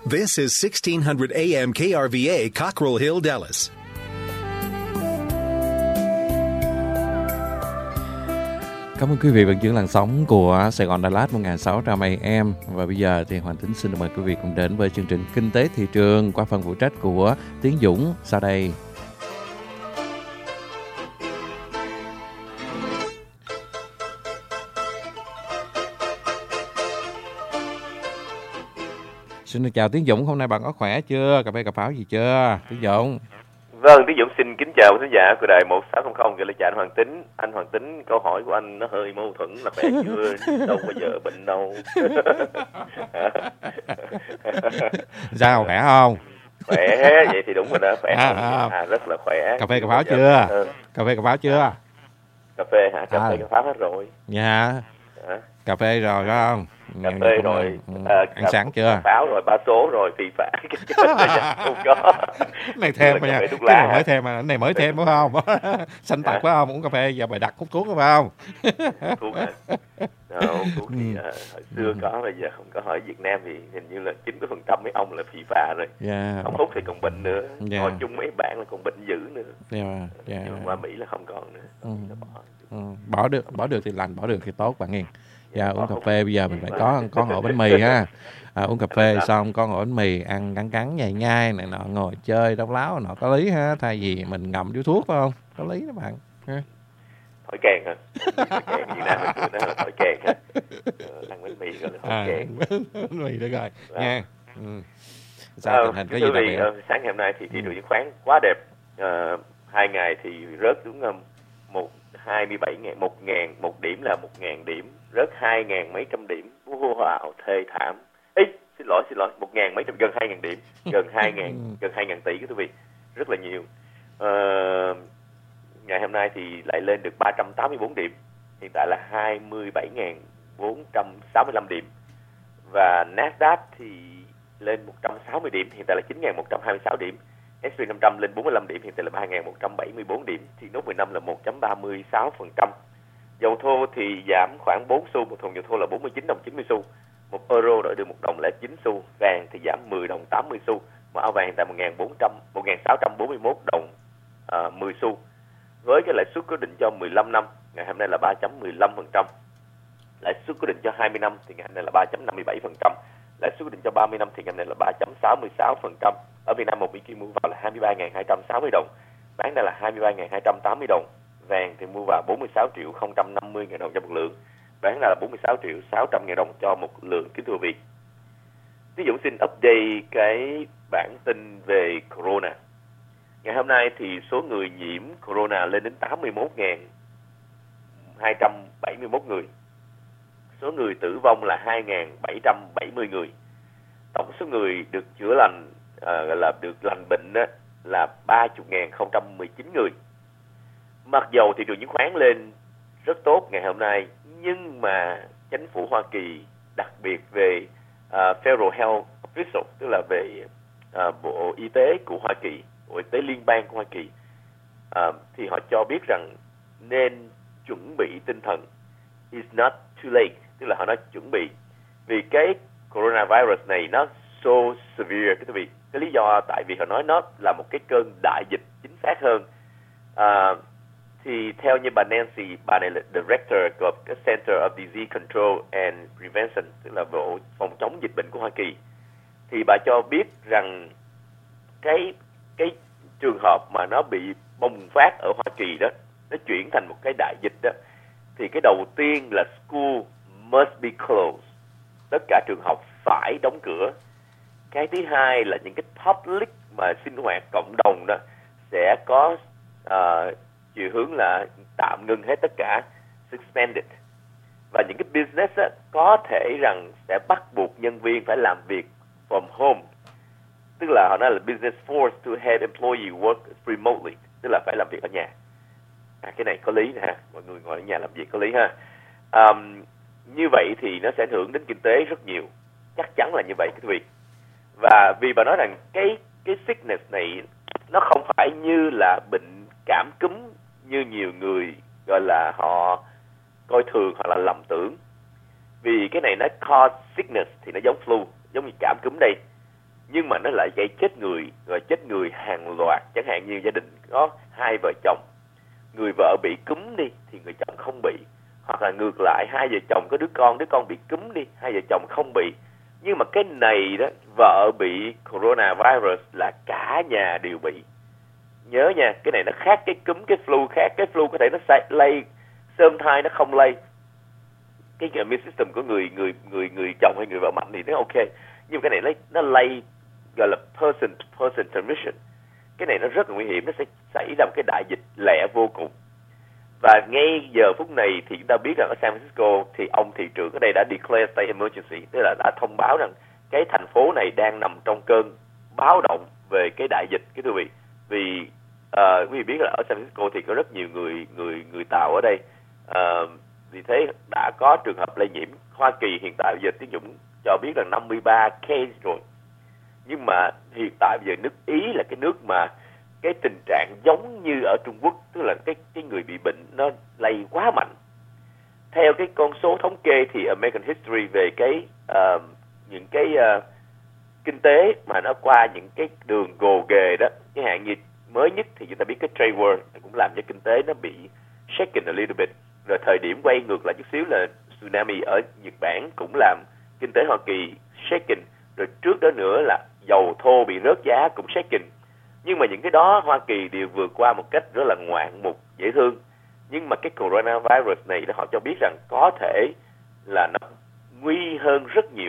This is 1600 AM KRVA, Cockrell Hill, Dallas. Cảm ơn quý vị vẫn giữ làn sóng của Sài Gòn Đà Lạt 1600 AM. Và bây giờ thì Hoàng Tính xin mời quý vị cùng đến với chương trình Kinh tế thị trường qua phần phụ trách của Tiến Dũng sau đây. Xin chào Tiến Dũng, hôm nay bạn có khỏe chưa? Cà phê cà pháo gì chưa? Tiến Dũng. Vâng, Tiến Dũng xin kính chào quý khán giả của đài 1600 gửi lời chào anh Hoàng Tính. Anh Hoàng Tính, câu hỏi của anh nó hơi mâu thuẫn là khỏe chưa? Đâu bao giờ bệnh đâu. Sao, khỏe không? Khỏe, vậy thì đúng rồi đó, khỏe rất là khỏe. Cà phê cà pháo chưa? Cà phê cà pháo chưa? Cà phê hả? Cà phê cà pháo hết rồi. Dạ. Cà phê rồi phải không? Cà phê rồi, ăn sáng chưa? Báo rồi, ba số rồi, phì phả. Không có. Này thêm mà nha. Cái này mới thêm mà, cái này mới thêm phải không? Xanh tạc phải không? Uống cà phê giờ mày đặt hút thuốc phải không? Thuốc hả? Thuốc thì hồi xưa có, bây giờ không có. Ở Việt Nam thì hình như là 90% mấy ông là phì phà rồi. Không hút thì còn bệnh nữa. Ngồi chung mấy bạn là còn bệnh dữ nữa. Nhưng qua Mỹ là không còn nữa. Bỏ được thì lành, bỏ được thì tốt bạn nghe. Uống cà phê bây giờ mình phải có ổ bánh mì ha. Uống cà phê xong có ổ bánh mì ăn cắn nhai nhai này nọ, ngồi chơi đóng láo nọ, có lý ha, thay vì mình ngậm điếu thuốc phải không? Có lý đó bạn. Thổi kèn hả? Việt Nam mình nói là thổi kèn ha. Ăn bánh mì gọi là thổi kèn. Bánh mì đó rồi nha. Sao tình hình có gì đặc biệt? Sáng ngày hôm nay thì thị trường chứng khoán quá đẹp. 2 ngày thì rớt xuống 27.000, 1.000, một điểm là 1.000 điểm, rớt 2.000 mấy trăm điểm, wow, thê thảm. Xin lỗi, 1.000 mấy trăm, gần 2.000 điểm, gần 2.000 tỷ quý vị, rất là nhiều. Ngày hôm nay thì lại lên được 384 điểm, hiện tại là 27.465 điểm, và Nasdaq thì lên 160 điểm, hiện tại là 9.126 điểm. S&P 500 lên 45 điểm, hiện tại là 3.174 điểm, thì nốt 15 là 1.36%. Dầu thô thì giảm khoảng 4 xu, một thùng dầu thô là 49 đồng 90 xu, một euro đổi được 1 đồng là 9 xu, vàng thì giảm 10 đồng 80 xu, mà áo vàng tại 1.641 đồng 10 xu. Với cái lãi suất cố định cho 15 năm, ngày hôm nay là 3.15%. Lãi suất cố định cho 20 năm thì ngày hôm nay là 3.57%. Lãi suất cố định cho 30 năm thì ngày hôm nay là 3.66%. Ở Việt Nam một Mỹ Kim mua vào là 23.260 đồng, bán ra là 23.280 đồng. Vàng thì mua vào 46.050.000 đồng cho một lượng, bán ra là 46.600.000 đồng cho một lượng, kính thưa Việt. Ví dụ xin update cái bản tin về corona. Ngày hôm nay thì số người nhiễm corona lên đến 81.271 người. Số người tử vong là 2.770 người. Tổng số người được chữa lành, gọi là được lành bệnh là 30.019 người. Mặc dầu thị trường chứng khoán lên rất tốt ngày hôm nay, nhưng mà chính phủ Hoa Kỳ, đặc biệt về Federal Health Official, tức là về Bộ Y tế của Hoa Kỳ, Bộ Y tế Liên bang của Hoa Kỳ, thì họ cho biết rằng nên chuẩn bị tinh thần. It's not too late, tức là họ nói chuẩn bị. Vì cái coronavirus này nó so severe, cái lý do tại vì họ nói nó là một cái cơn đại dịch chính xác hơn. Thì theo như bà Nancy, bà này là Director của cái Center of Disease Control and Prevention, tức là Bộ phòng chống dịch bệnh của Hoa Kỳ, thì bà cho biết rằng cái trường hợp mà nó bị bùng phát ở Hoa Kỳ đó, nó chuyển thành một cái đại dịch đó, thì cái đầu tiên là school must be closed, tất cả trường học phải đóng cửa. Cái thứ hai là những cái public mà sinh hoạt cộng đồng đó sẽ có chiều hướng là tạm ngưng hết tất cả, suspended. Và những cái business á, có thể rằng sẽ bắt buộc nhân viên phải làm việc from home, tức là họ nói là business forced to have employee work remotely, tức là phải làm việc ở nhà. Cái này có lý nè ha, mọi người ngồi ở nhà làm việc có lý ha. Như vậy thì nó sẽ ảnh hưởng đến kinh tế rất nhiều, chắc chắn là như vậy quý vị. Và vì bà nói rằng cái sickness này nó không phải như là bệnh cảm cúm như nhiều người gọi là họ coi thường hoặc là lầm tưởng. Vì cái này nó cause sickness thì nó giống flu, giống như cảm cúm đây. nhưng mà nó lại gây chết người, rồi chết người hàng loạt. Chẳng hạn như gia đình có hai vợ chồng, người vợ bị cúm đi thì người chồng không bị, hoặc là ngược lại hai vợ chồng có đứa con bị cúm đi, hai vợ chồng không bị. Nhưng mà cái này đó, vợ bị coronavirus là cả nhà đều bị. Nhớ nha, cái này nó khác cái cúm, cái flu khác. Cái flu có thể nó lây, sơm thai nó không lây. Cái immune system của người chồng hay người vợ mạnh thì nó ok. Nhưng mà cái này nó lây, gọi là person to person transmission. Cái này nó rất là nguy hiểm, nó sẽ xảy ra một cái đại dịch lẹ vô cùng. Và ngay giờ phút này thì chúng ta biết rằng ở San Francisco thì ông thị trưởng ở đây đã declare state emergency, tức là đã thông báo rằng cái thành phố này đang nằm trong cơn báo động về cái đại dịch, cái thưa quý vị. Vì quý vị biết là ở San Francisco thì có rất nhiều người Tàu ở đây, vì thế đã có trường hợp lây nhiễm. Hoa Kỳ hiện tại bây giờ Tiến Dũng cho biết là 53 case rồi, nhưng mà hiện tại bây giờ nước Ý là cái nước mà cái tình trạng giống như ở Trung Quốc, tức là cái người bị bệnh nó lây quá mạnh. Theo cái con số thống kê thì American History về những cái kinh tế mà nó qua những cái đường gồ ghề đó, chẳng hạn như mới nhất thì chúng ta biết cái trade war cũng làm cho kinh tế nó bị shaken a little bit. Rồi thời điểm quay ngược lại chút xíu là tsunami ở Nhật Bản cũng làm kinh tế Hoa Kỳ shaken. Rồi trước đó nữa là dầu thô bị rớt giá cũng shaken. Nhưng mà những cái đó Hoa Kỳ đều vượt qua một cách rất là ngoạn mục, dễ thương. Nhưng mà cái coronavirus này họ cho biết rằng có thể là nó nguy hơn rất nhiều.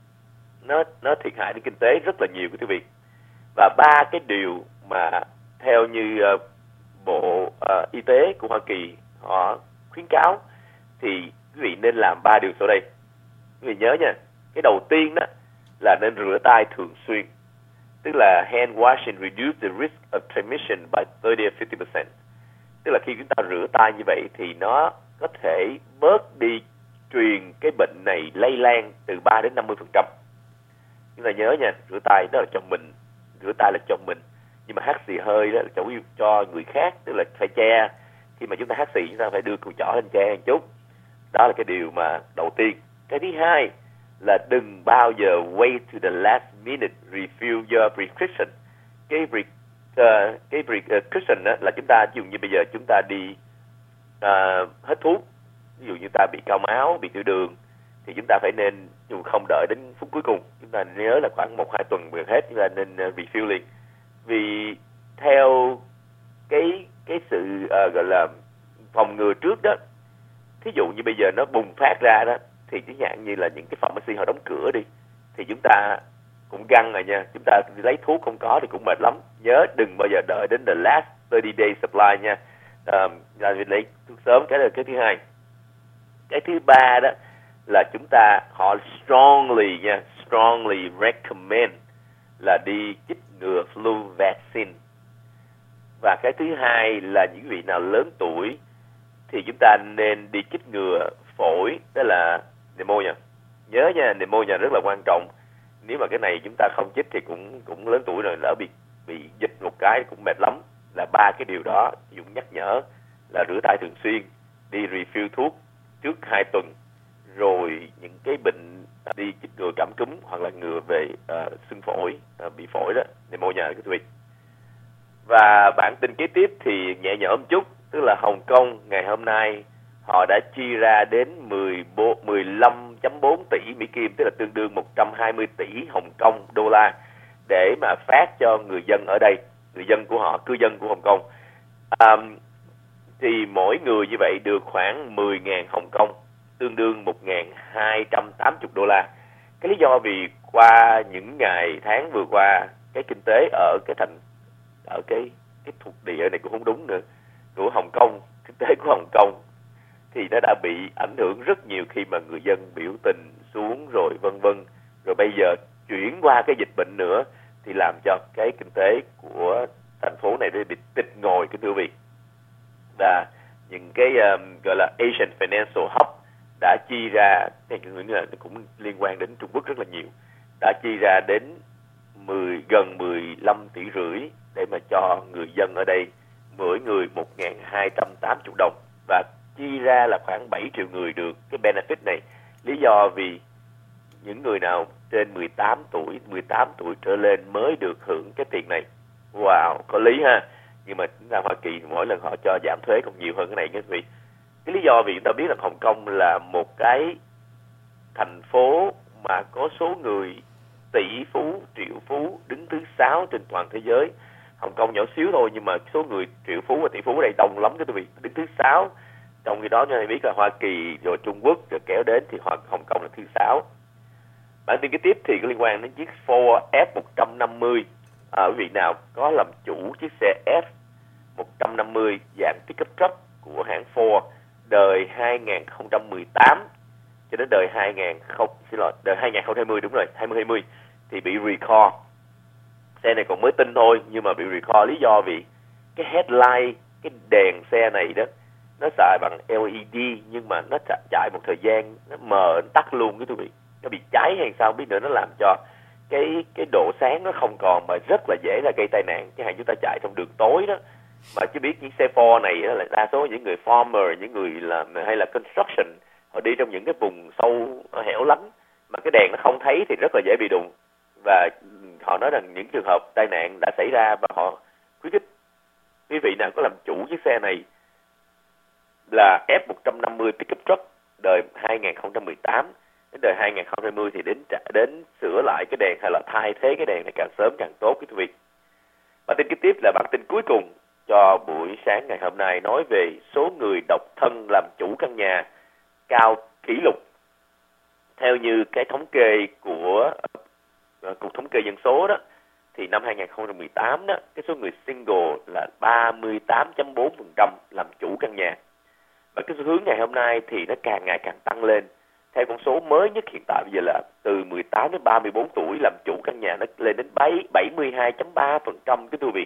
Nó thiệt hại đến kinh tế rất là nhiều, quý vị. Và ba cái điều mà theo như Bộ Y tế của Hoa Kỳ họ khuyến cáo thì quý vị nên làm ba điều sau đây. Quý vị nhớ nha, cái đầu tiên đó là nên rửa tay thường xuyên. Tức là hand washing reduce the risk of transmission by 30-50%. Tức là khi chúng ta rửa tay như vậy thì nó có thể bớt đi truyền cái bệnh này lây lan từ 3 đến 50%. Chúng ta nhớ nha, rửa tay đó là cho mình, rửa tay là cho mình. Nhưng mà hắt xì hơi đó là cho người khác, tức là phải che. Khi mà chúng ta hắt xì chúng ta phải đưa cùi chỏ lên che một chút. Đó là cái điều mà đầu tiên. Cái thứ hai là đừng bao giờ wait to the last minute refill your prescription. Cái prescription đó là chúng ta, ví dụ như bây giờ chúng ta đi hết thuốc, ví dụ như ta bị cao máu, bị tiểu đường, thì chúng ta phải nên, dù không đợi đến phút cuối cùng, chúng ta nhớ là khoảng 1-2 tuần vừa hết chúng ta nên refill liền. Vì theo cái sự gọi là phòng ngừa trước đó, thí dụ như bây giờ nó bùng phát ra đó, thì chẳng hạn như là những cái pharmacy họ đóng cửa đi, thì chúng ta cũng găng rồi nha, chúng ta lấy thuốc không có thì cũng mệt lắm. Nhớ đừng bao giờ đợi đến the last 30 day supply nha, là lấy thuốc sớm. Cái là cái thứ hai. Cái thứ ba đó là chúng ta, họ strongly recommend là đi chích ngừa flu vaccine. Và cái thứ hai là những vị nào lớn tuổi thì chúng ta nên đi chích ngừa phổi, đó là pneumonia. Nhớ nha, pneumonia rất là quan trọng. Nếu mà cái này chúng ta không chích thì cũng lớn tuổi rồi, lỡ bị dịch một cái cũng mệt lắm. Là ba cái điều đó Dũng nhắc nhở là rửa tay thường xuyên, đi refill thuốc trước 2 tuần, rồi những cái bệnh đi chích ngừa cảm cúm hoặc là ngừa về sưng phổi, bị phổi đó, pneumonia cái vị. Và bản tin kế tiếp thì nhẹ nhõm chút, tức là Hồng Kông ngày hôm nay họ đã chi ra đến 15.4 tỷ Mỹ Kim, tức là tương đương 120 tỷ Hồng Kông đô la để mà phát cho người dân ở đây, người dân của họ, cư dân của Hồng Kông. Thì mỗi người như vậy được khoảng 10.000 Hồng Kông, tương đương 1.280 đô la. Cái lý do vì qua những ngày tháng vừa qua, cái kinh tế ở cái thuộc địa này cũng không đúng nữa, của Hồng Kông, kinh tế của Hồng Kông thì nó đã bị ảnh hưởng rất nhiều khi mà người dân biểu tình xuống rồi vân vân. Rồi bây giờ chuyển qua cái dịch bệnh nữa thì làm cho cái kinh tế của thành phố này bị tịt ngồi, cái thưa quý vị. Và những cái gọi là Asian Financial Hub đã chi ra, cái là cũng liên quan đến Trung Quốc rất là nhiều, đã chi ra đến gần 15 tỷ rưỡi để mà cho người dân ở đây, mỗi người 1.280 đồng, và chi ra là khoảng 7 triệu người được cái benefit này. Lý do vì những người nào trên 18 tuổi trở lên mới được hưởng cái tiền này. Wow, có lý ha. Nhưng mà chúng ta Hoa Kỳ mỗi lần họ cho giảm thuế còn nhiều hơn cái này các vị. Cái lý do vì chúng ta biết là Hồng Kông là một cái thành phố mà có số người tỷ phú, triệu phú đứng thứ 6 trên toàn thế giới. Hồng Kông nhỏ xíu thôi nhưng mà số người triệu phú và tỷ phú ở đây đông lắm các vị, đứng thứ 6. Trong khi đó chúng ta biết là Hoa Kỳ rồi Trung Quốc rồi kéo đến thì Hồng Kông là thứ 6. Bản tin kế tiếp thì có liên quan đến chiếc Ford F150. Quý vị nào có làm chủ chiếc xe F150 dạng pickup truck của hãng Ford đời 2018 cho đến đời 2020 đúng rồi, 2020 thì bị recall. Xe này còn mới tinh thôi nhưng mà bị recall lý do vì cái headlight, cái đèn xe này đó nó xài bằng LED nhưng mà nó chạy một thời gian nó mờ, nó tắt luôn cái quý vị. Nó bị cháy hay sao biết nữa, nó làm cho cái độ sáng nó không còn mà rất là dễ là gây tai nạn. Chẳng hạn chúng ta chạy trong đường tối đó mà chứ biết những xe Ford này là đa số những người farmer, những người làm hay là construction, họ đi trong những cái vùng sâu hẻo lánh mà cái đèn nó không thấy thì rất là dễ bị đụng. Và họ nói rằng những trường hợp tai nạn đã xảy ra và họ khuyến khích quý vị nào có làm chủ chiếc xe này là F150 pickup truck đời 2018 đến đời 2020 thì đến sửa lại cái đèn hay là thay thế cái đèn này càng sớm càng tốt quý vị. Bản tin kế tiếp là bản tin cuối cùng cho buổi sáng ngày hôm nay, nói về số người độc thân làm chủ căn nhà cao kỷ lục. Theo như cái thống kê của Cục Thống kê Dân số đó, thì năm 2018 đó, cái số người single là 38.4% làm chủ căn nhà. Và cái xu hướng ngày hôm nay thì nó càng ngày càng tăng lên. Theo con số mới nhất hiện tại bây giờ là từ 18 đến 34 tuổi làm chủ căn nhà nó lên đến 72.3% cái thưa vị.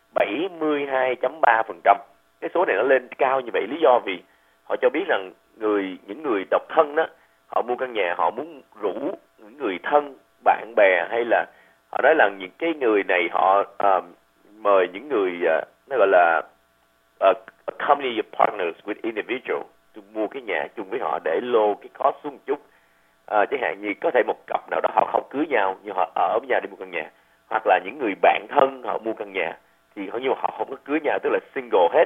72.3%. Cái số này nó lên cao như vậy lý do vì họ cho biết rằng những người độc thân đó, họ mua căn nhà họ muốn rủ những người thân, bạn bè hay là họ nói là những cái người này họ mời những người nó gọi là company partners with individual mua cái nhà chung với họ để lô cái cost xuống một chút. Chẳng hạn như có thể một cặp nào đó họ không cưới nhau nhưng họ ở với nhau để mua căn nhà, hoặc là những người bạn thân họ mua căn nhà thì nhưng mà họ không có cưới nhau, tức là single hết.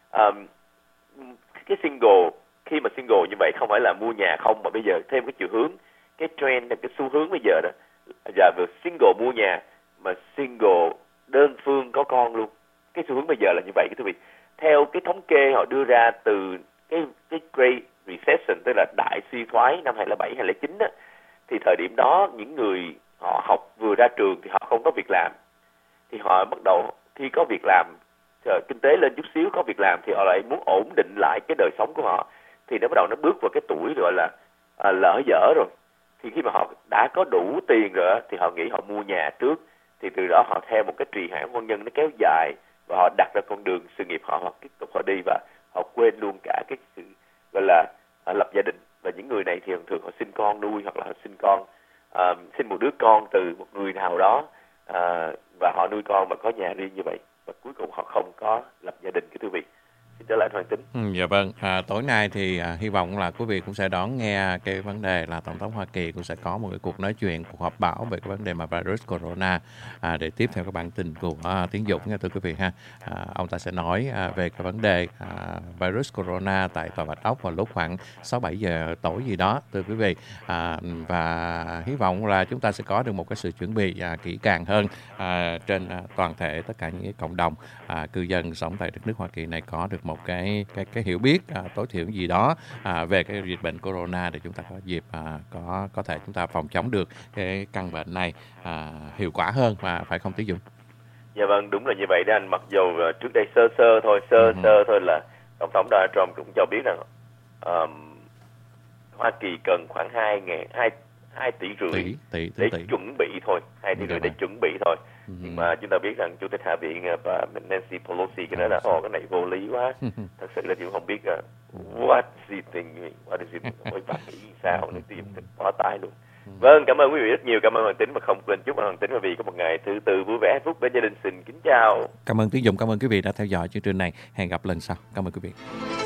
Cái single, khi mà single như vậy không phải là mua nhà không, mà bây giờ thêm cái chiều hướng, cái trend, cái xu hướng bây giờ đó giờ vừa single mua nhà mà single đơn phương có con luôn. Cái xu hướng bây giờ là như vậy quý vị. Theo cái thống kê họ đưa ra từ cái Great Recession, tức là đại suy thoái năm 2007 2009 á, thì thời điểm đó những người họ học vừa ra trường thì họ không có việc làm, thì họ bắt đầu khi có việc làm, kinh tế lên chút xíu có việc làm thì họ lại muốn ổn định lại cái đời sống của họ, thì nó bắt đầu nó bước vào cái tuổi gọi là lỡ dở rồi. Thì khi mà họ đã có đủ tiền rồi thì họ nghĩ họ mua nhà trước, thì từ đó họ theo một cái trì hoãn hôn nhân nó kéo dài và họ đặt ra con đường sự nghiệp họ tiếp tục họ đi và họ quên luôn cả cái sự gọi là lập gia đình. Và những người này thì thường họ sinh con nuôi, hoặc là họ sinh một đứa con từ một người nào đó và họ nuôi con và có nhà riêng như vậy, và cuối cùng họ không có lập gia đình. Thưa quý vị, xin trở lại Hoàng Tính. Dạ vâng, tối nay thì hy vọng là quý vị cũng sẽ đón nghe cái vấn đề là Tổng thống Hoa Kỳ cũng sẽ có một cái cuộc nói chuyện, cuộc họp báo về cái vấn đề mà virus corona để tiếp theo các bản tin của Tiến Dũng nha thưa quý vị ha. Ông ta sẽ nói về cái vấn đề virus corona tại Tòa Bạch Ốc vào lúc khoảng 6-7 giờ tối gì đó thưa quý vị, và hy vọng là chúng ta sẽ có được một cái sự chuẩn bị kỹ càng hơn trên toàn thể tất cả những cộng đồng cư dân sống tại đất nước Hoa Kỳ này có được một cái hiểu biết tối thiểu gì đó về cái dịch bệnh corona để chúng ta có dịp có thể chúng ta phòng chống được cái căn bệnh này hiệu quả hơn, mà phải không Tiến Dũng? Dạ vâng, đúng là như vậy đó anh. Mặc dù trước đây sơ thôi là Tổng thống Donald Trump cũng cho biết rằng Hoa Kỳ cần khoảng 2 tỷ rưỡi để chuẩn bị thôi, 2 tỷ rưỡi để chuẩn bị thôi. Nhưng mà chúng ta biết rằng Chủ tịch Hạ viện và Nancy Pelosi cái nói là cái này vô lý quá. Thật sự là chị không biết what is it, ôi bà nghĩ sao nữa, tìm quá tái luôn. Vâng, cảm ơn quý vị rất nhiều, cảm ơn Hoàng Tính, và không quên chúc Hoàng Tính và quý vị có một ngày thứ tư vui vẻ hạnh phúc bên gia đình. Xin kính chào. Cảm ơn Tiến Dũng, cảm ơn quý vị đã theo dõi chương trình này. Hẹn gặp lần sau. Cảm ơn quý vị.